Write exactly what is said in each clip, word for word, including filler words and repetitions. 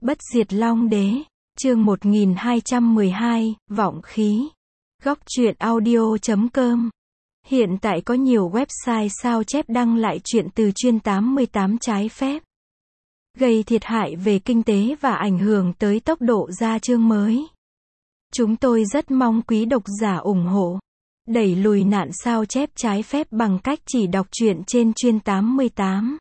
Bất diệt Long Đế, chương một nghìn hai trăm mười hai, Vọng Khí. Góc truyện audio chấm com. Hiện tại có nhiều website sao chép đăng lại truyện từ chuyên tám mươi tám trái phép, gây thiệt hại về kinh tế và ảnh hưởng tới tốc độ ra chương mới. Chúng tôi rất mong quý độc giả ủng hộ, đẩy lùi nạn sao chép trái phép bằng cách chỉ đọc truyện trên chuyên tám mươi tám.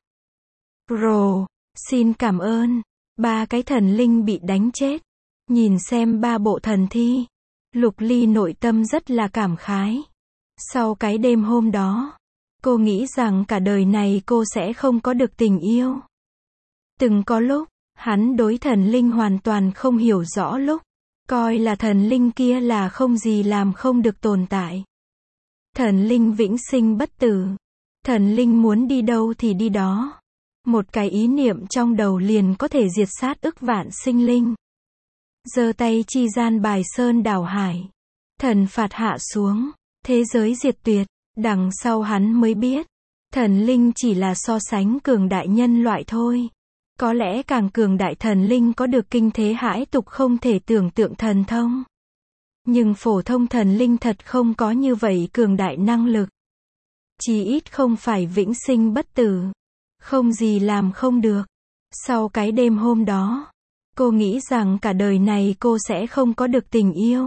Pro, xin cảm ơn. Ba cái thần linh bị đánh chết. Nhìn xem ba bộ thần thi, Lục Ly nội tâm rất là cảm khái. Sau cái đêm hôm đó, cô nghĩ rằng cả đời này cô sẽ không có được tình yêu. Từng có lúc, hắn đối thần linh hoàn toàn không hiểu rõ, lúc coi là thần linh kia là không gì làm không được tồn tại. Thần linh vĩnh sinh bất tử. Thần linh muốn đi đâu thì đi đó. Một cái ý niệm trong đầu liền có thể diệt sát ức vạn sinh linh. Giơ tay chi gian bài sơn đảo hải. Thần phạt hạ xuống. Thế giới diệt tuyệt. Đằng sau hắn mới biết, thần linh chỉ là so sánh cường đại nhân loại thôi. Có lẽ càng cường đại thần linh có được kinh thế hãi tục không thể tưởng tượng thần thông. Nhưng phổ thông thần linh thật không có như vậy cường đại năng lực. Chí ít không phải vĩnh sinh bất tử. Không gì làm không được. Sau cái đêm hôm đó, cô nghĩ rằng cả đời này cô sẽ không có được tình yêu.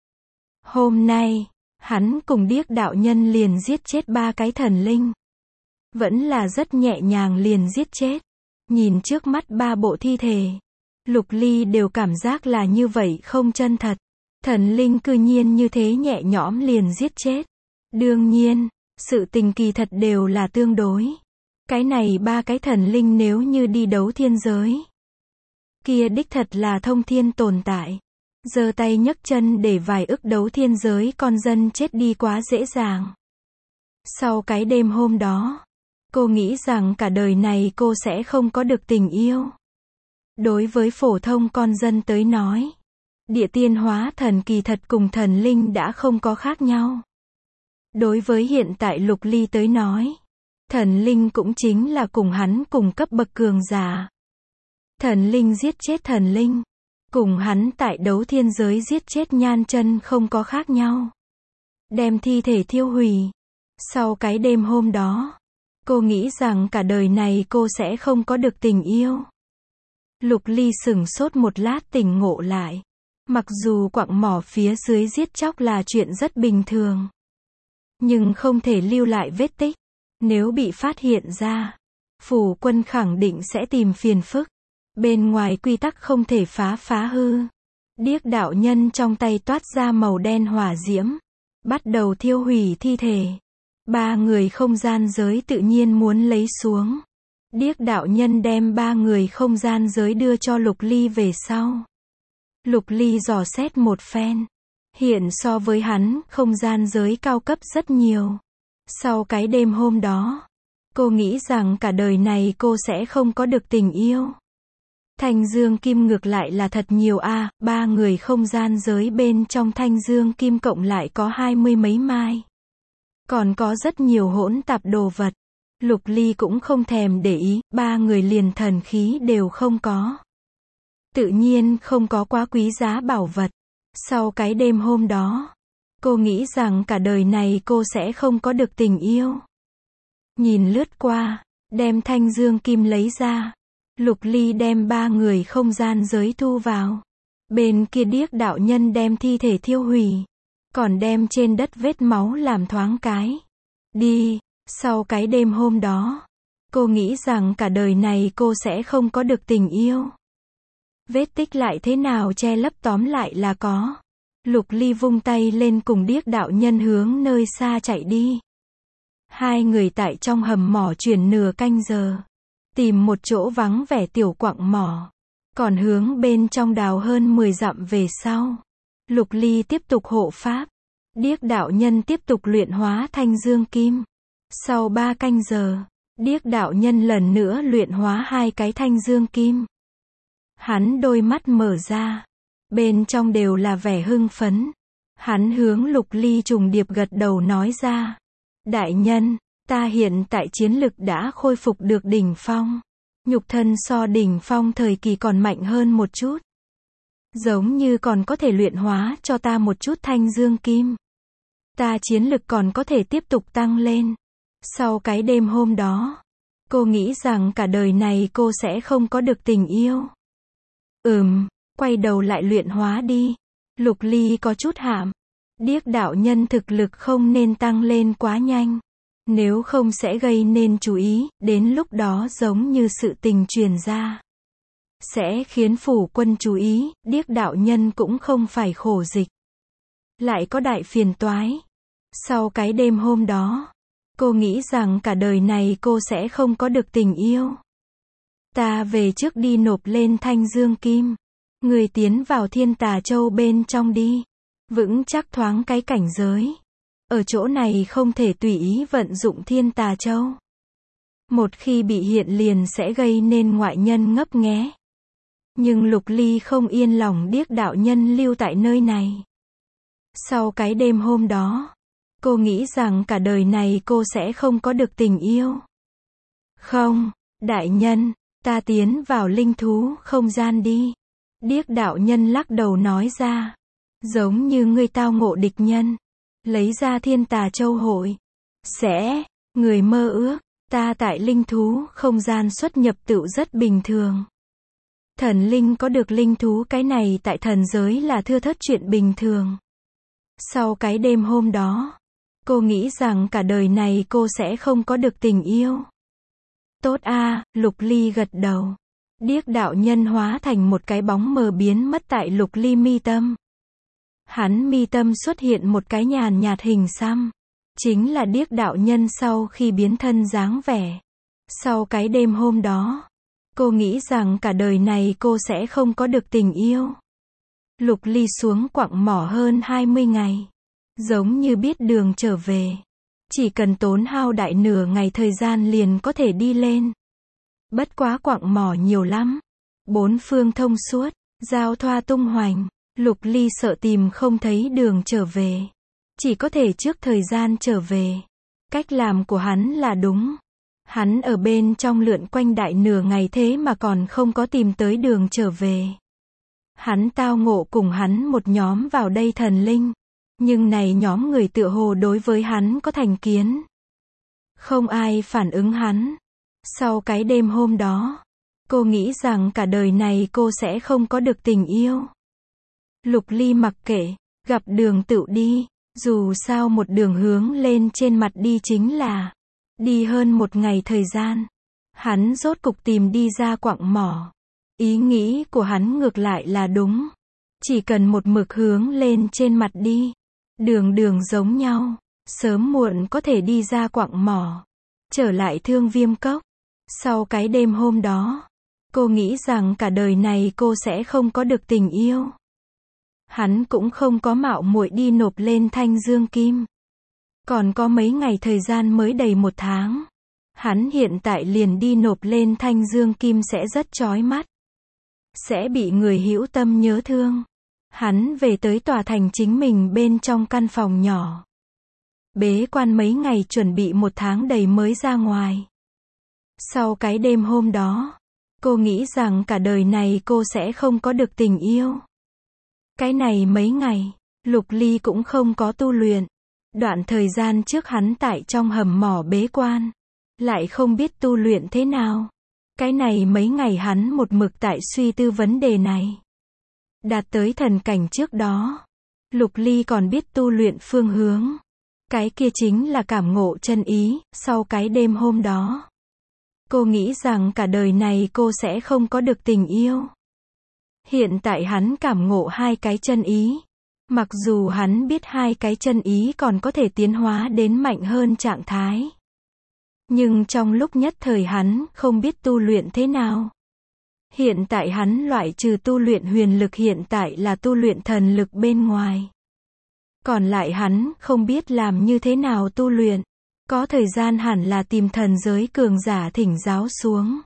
Hôm nay, hắn cùng Điếc đạo nhân liền giết chết ba cái thần linh. Vẫn là rất nhẹ nhàng liền giết chết. Nhìn trước mắt ba bộ thi thể, Lục Ly đều cảm giác là như vậy không chân thật. Thần linh cư nhiên như thế nhẹ nhõm liền giết chết. Đương nhiên, sự tình kỳ thật đều là tương đối. Cái này ba cái thần linh nếu như đi đấu thiên giới, kia đích thật là thông thiên tồn tại. Giơ tay nhấc chân để vài ức đấu thiên giới con dân chết đi quá dễ dàng. Sau cái đêm hôm đó, cô nghĩ rằng cả đời này cô sẽ không có được tình yêu. Đối với phổ thông con dân tới nói, địa tiên hóa thần kỳ thật cùng thần linh đã không có khác nhau. Đối với hiện tại Lục Ly tới nói, thần linh cũng chính là cùng hắn cùng cấp bậc cường giả. Thần linh giết chết thần linh, cùng hắn tại đấu thiên giới giết chết nhan chân không có khác nhau. Đem thi thể thiêu hủy. Sau cái đêm hôm đó, cô nghĩ rằng cả đời này cô sẽ không có được tình yêu. Lục Ly sửng sốt một lát tỉnh ngộ lại. Mặc dù quặng mỏ phía dưới giết chóc là chuyện rất bình thường, nhưng không thể lưu lại vết tích. Nếu bị phát hiện ra, phủ quân khẳng định sẽ tìm phiền phức. Bên ngoài quy tắc không thể phá phá hư. Điếc đạo nhân trong tay toát ra màu đen hỏa diễm, bắt đầu thiêu hủy thi thể. Ba người không gian giới tự nhiên muốn lấy xuống. Điếc đạo nhân đem ba người không gian giới đưa cho Lục Ly về sau. Lục Ly dò xét một phen. Hiện so với hắn, không gian giới cao cấp rất nhiều. Sau cái đêm hôm đó, cô nghĩ rằng cả đời này cô sẽ không có được tình yêu. Thanh dương kim ngược lại là thật nhiều a, à, ba người không gian giới bên trong thanh dương kim cộng lại có hai mươi mấy mai. Còn có rất nhiều hỗn tạp đồ vật. Lục Ly cũng không thèm để ý, ba người liền thần khí đều không có. Tự nhiên không có quá quý giá bảo vật. Sau cái đêm hôm đó, cô nghĩ rằng cả đời này cô sẽ không có được tình yêu. Nhìn lướt qua, đem thanh dương kim lấy ra. Lục Ly đem ba người không gian giới thu vào. Bên kia Điếc đạo nhân đem thi thể thiêu hủy. Còn đem trên đất vết máu làm thoáng cái. Đi. Sau cái đêm hôm đó, cô nghĩ rằng cả đời này cô sẽ không có được tình yêu. Vết tích lại thế nào che lấp tóm lại là có. Lục Ly vung tay lên cùng Điếc đạo nhân hướng nơi xa chạy đi. Hai người tại trong hầm mỏ chuyển nửa canh giờ. Tìm một chỗ vắng vẻ tiểu quặng mỏ. Còn hướng bên trong đào hơn mười dặm về sau. Lục Ly tiếp tục hộ pháp. Điếc đạo nhân tiếp tục luyện hóa thanh dương kim. Sau ba canh giờ, Điếc đạo nhân lần nữa luyện hóa hai cái thanh dương kim. Hắn đôi mắt mở ra. Bên trong đều là vẻ hưng phấn. Hắn hướng Lục Ly trùng điệp gật đầu nói ra. Đại nhân, ta hiện tại chiến lực đã khôi phục được đỉnh phong. Nhục thân so đỉnh phong thời kỳ còn mạnh hơn một chút. Giống như còn có thể luyện hóa cho ta một chút thanh dương kim. Ta chiến lực còn có thể tiếp tục tăng lên. Sau cái đêm hôm đó, cô nghĩ rằng cả đời này cô sẽ không có được tình yêu. Ừm, quay đầu lại luyện hóa đi. Lục Ly có chút hạm. Điếc đạo nhân thực lực không nên tăng lên quá nhanh. Nếu không sẽ gây nên chú ý, đến lúc đó giống như sự tình truyền ra. Sẽ khiến phủ quân chú ý, điếc đạo nhân cũng không phải khổ dịch. Lại có đại phiền toái. Sau cái đêm hôm đó, cô nghĩ rằng cả đời này cô sẽ không có được tình yêu. Ta về trước đi nộp lên thanh dương kim. Người tiến vào thiên tà châu bên trong đi. Vững chắc thoáng cái cảnh giới. Ở chỗ này không thể tùy ý vận dụng thiên tà châu. Một khi bị hiện liền sẽ gây nên ngoại nhân ngấp nghé. Nhưng Lục Ly không yên lòng điếc đạo nhân lưu tại nơi này. Sau cái đêm hôm đó, cô nghĩ rằng cả đời này cô sẽ không có được tình yêu. Không, đại nhân, ta tiến vào linh thú không gian đi. Điếc đạo nhân lắc đầu nói ra. Giống như ngươi tao ngộ địch nhân. Lấy ra thiên tà châu hội. Sẽ, người mơ ước, ta tại linh thú không gian xuất nhập tựu rất bình thường. Thần linh có được linh thú cái này tại thần giới là thưa thớt chuyện bình thường. Sau cái đêm hôm đó, cô nghĩ rằng cả đời này cô sẽ không có được tình yêu. Tốt a, Lục Ly gật đầu. Điếc đạo nhân hóa thành một cái bóng mờ biến mất tại Lục Ly mi tâm. Hắn mi tâm xuất hiện một cái nhàn nhạt hình xăm. Chính là điếc đạo nhân sau khi biến thân dáng vẻ. Sau cái đêm hôm đó, cô nghĩ rằng cả đời này cô sẽ không có được tình yêu. Lục Ly xuống quặng mỏ hơn hai mươi ngày. Giống như biết đường trở về. Chỉ cần tốn hao đại nửa ngày thời gian liền có thể đi lên. Bất quá quặng mỏ nhiều lắm. Bốn phương thông suốt, giao thoa tung hoành. Lục Ly sợ tìm không thấy đường trở về. Chỉ có thể trước thời gian trở về. Cách làm của hắn là đúng. Hắn ở bên trong lượn quanh đại nửa ngày thế mà còn không có tìm tới đường trở về. Hắn tao ngộ cùng hắn một nhóm vào đây thần linh. Nhưng này nhóm người tựa hồ đối với hắn có thành kiến. Không ai phản ứng hắn. Sau cái đêm hôm đó, cô nghĩ rằng cả đời này cô sẽ không có được tình yêu. Lục Ly mặc kệ, gặp đường tựu đi. Dù sao một đường hướng lên trên mặt đi chính là đi hơn một ngày thời gian. Hắn rốt cục tìm đi ra quặng mỏ. Ý nghĩ của hắn ngược lại là đúng. Chỉ cần một mực hướng lên trên mặt đi. Đường đường giống nhau. Sớm muộn có thể đi ra quặng mỏ. Trở lại Thương Viêm Cốc. Sau cái đêm hôm đó, cô nghĩ rằng cả đời này cô sẽ không có được tình yêu. Hắn cũng không có mạo muội đi nộp lên thanh dương kim. Còn có mấy ngày thời gian mới đầy một tháng. Hắn hiện tại liền đi nộp lên thanh dương kim sẽ rất chói mắt. Sẽ bị người hữu tâm nhớ thương. Hắn về tới tòa thành chính mình bên trong căn phòng nhỏ. Bế quan mấy ngày chuẩn bị một tháng đầy mới ra ngoài. Sau cái đêm hôm đó, cô nghĩ rằng cả đời này cô sẽ không có được tình yêu. Cái này mấy ngày, Lục Ly cũng không có tu luyện. Đoạn thời gian trước hắn tại trong hầm mỏ bế quan. Lại không biết tu luyện thế nào. Cái này mấy ngày hắn một mực tại suy tư vấn đề này. Đạt tới thần cảnh trước đó, Lục Ly còn biết tu luyện phương hướng. Cái kia chính là cảm ngộ chân ý. Sau cái đêm hôm đó, cô nghĩ rằng cả đời này cô sẽ không có được tình yêu. Hiện tại hắn cảm ngộ hai cái chân ý. Mặc dù hắn biết hai cái chân ý còn có thể tiến hóa đến mạnh hơn trạng thái. Nhưng trong lúc nhất thời hắn không biết tu luyện thế nào. Hiện tại hắn loại trừ tu luyện huyền lực hiện tại là tu luyện thần lực bên ngoài. Còn lại hắn không biết làm như thế nào tu luyện. Có thời gian hẳn là tìm thần giới cường giả thỉnh giáo xuống.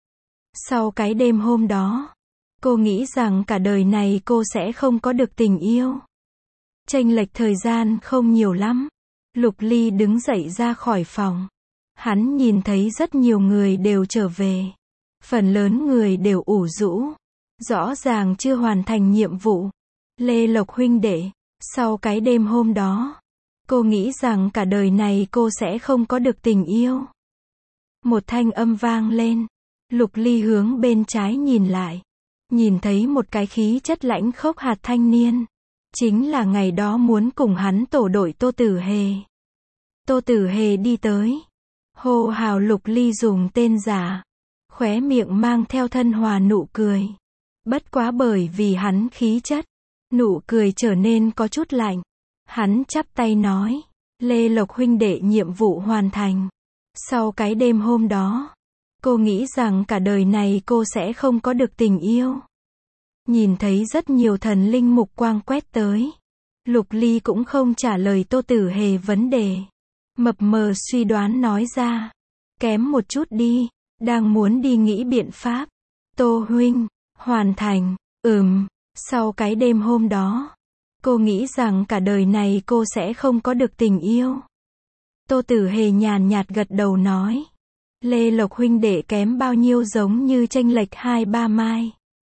Sau cái đêm hôm đó, cô nghĩ rằng cả đời này cô sẽ không có được tình yêu. Chênh lệch thời gian không nhiều lắm. Lục Ly đứng dậy ra khỏi phòng. Hắn nhìn thấy rất nhiều người đều trở về. Phần lớn người đều ủ rũ, rõ ràng chưa hoàn thành nhiệm vụ. Lê Lộc huynh đệ, sau cái đêm hôm đó, cô nghĩ rằng cả đời này cô sẽ không có được tình yêu. Một thanh âm vang lên. Lục Ly hướng bên trái nhìn lại, nhìn thấy một cái khí chất lãnh khốc hạt thanh niên. Chính là ngày đó muốn cùng hắn tổ đội Tô Tử Hề. Tô Tử Hề đi tới, hô hào Lục Ly dùng tên giả, khóe miệng mang theo thân hòa nụ cười. Bất quá bởi vì hắn khí chất, nụ cười trở nên có chút lạnh. Hắn chắp tay nói, Lê Lộc huynh đệ nhiệm vụ hoàn thành. Sau cái đêm hôm đó, cô nghĩ rằng cả đời này cô sẽ không có được tình yêu. Nhìn thấy rất nhiều thần linh mục quang quét tới. Lục Ly cũng không trả lời Tô Tử Hề vấn đề. Mập mờ suy đoán nói ra. Kém một chút đi, đang muốn đi nghĩ biện pháp. Tô huynh, hoàn thành, ừm, sau cái đêm hôm đó, cô nghĩ rằng cả đời này cô sẽ không có được tình yêu. Tô Tử Hề nhàn nhạt gật đầu nói. Lê Lộc huynh đệ kém bao nhiêu giống như chênh lệch hai ba mai.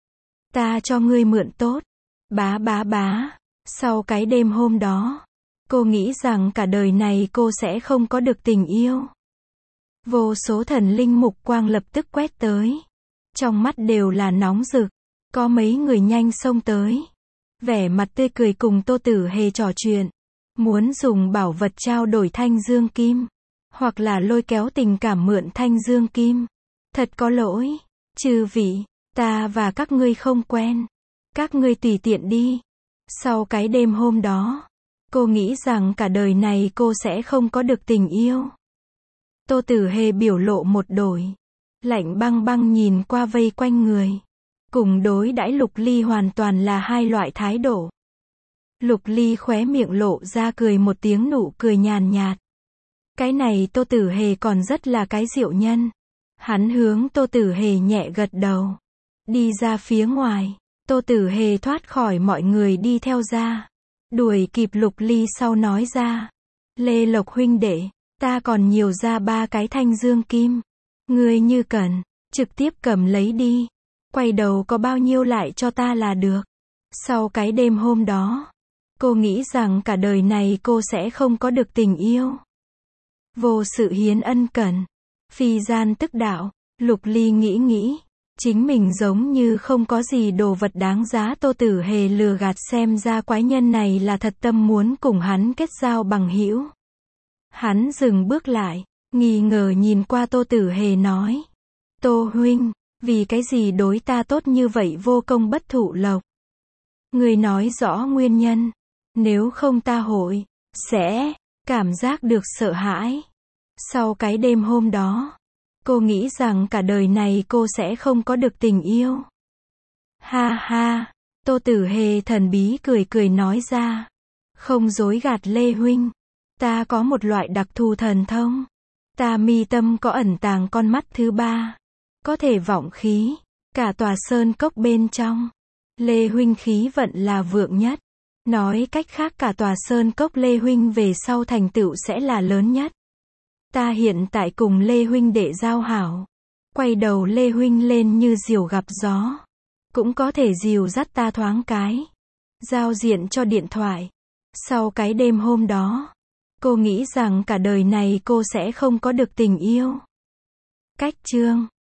Ta cho ngươi mượn tốt. Bá bá bá. Sau cái đêm hôm đó, cô nghĩ rằng cả đời này cô sẽ không có được tình yêu. Vô số thần linh mục quang lập tức quét tới. Trong mắt đều là nóng rực. Có mấy người nhanh xông tới. Vẻ mặt tươi cười cùng Tô Tử Hề trò chuyện. Muốn dùng bảo vật trao đổi thanh dương kim. Hoặc là lôi kéo tình cảm mượn thanh dương kim. Thật có lỗi. Chư vị, ta và các ngươi không quen. Các ngươi tùy tiện đi. Sau cái đêm hôm đó, cô nghĩ rằng cả đời này cô sẽ không có được tình yêu. Tô Tử Hề biểu lộ một đổi. Lạnh băng băng nhìn qua vây quanh người. Cùng đối đãi Lục Ly hoàn toàn là hai loại thái độ. Lục Ly khóe miệng lộ ra cười một tiếng nụ cười nhàn nhạt. Cái này Tô Tử Hề còn rất là cái diệu nhân. Hắn hướng Tô Tử Hề nhẹ gật đầu. Đi ra phía ngoài. Tô Tử Hề thoát khỏi mọi người đi theo ra. Đuổi kịp Lục Ly sau nói ra. Lê Lộc huynh đệ, ta còn nhiều ra ba cái thanh dương kim. Ngươi như cần, trực tiếp cầm lấy đi. Quay đầu có bao nhiêu lại cho ta là được. Sau cái đêm hôm đó, cô nghĩ rằng cả đời này cô sẽ không có được tình yêu. Vô sự hiến ân cần. Phi gian tức đạo. Lục Ly nghĩ nghĩ. Chính mình giống như không có gì đồ vật đáng giá. Tô Tử Hề lừa gạt, xem ra quái nhân này là thật tâm muốn cùng hắn kết giao bằng hữu. Hắn dừng bước lại, nghi ngờ nhìn qua Tô Tử Hề nói. Tô huynh, vì cái gì đối ta tốt như vậy vô công bất thụ lộc? Người nói rõ nguyên nhân. Nếu không ta hội, sẽ, cảm giác được sợ hãi. Sau cái đêm hôm đó, cô nghĩ rằng cả đời này cô sẽ không có được tình yêu. Ha ha, Tô Tử Hề thần bí cười cười nói ra. Không dối gạt Lê huynh. Ta có một loại đặc thù thần thông. Ta mi tâm có ẩn tàng con mắt thứ ba. Có thể vọng khí. Cả tòa sơn cốc bên trong. Lê huynh khí vận là vượng nhất. Nói cách khác cả tòa sơn cốc Lê huynh về sau thành tựu sẽ là lớn nhất. Ta hiện tại cùng Lê huynh để giao hảo. Quay đầu Lê huynh lên như diều gặp gió. Cũng có thể dìu dắt ta thoáng cái. Giao diện cho điện thoại. Sau cái đêm hôm đó, cô nghĩ rằng cả đời này cô sẽ không có được tình yêu. Cách chương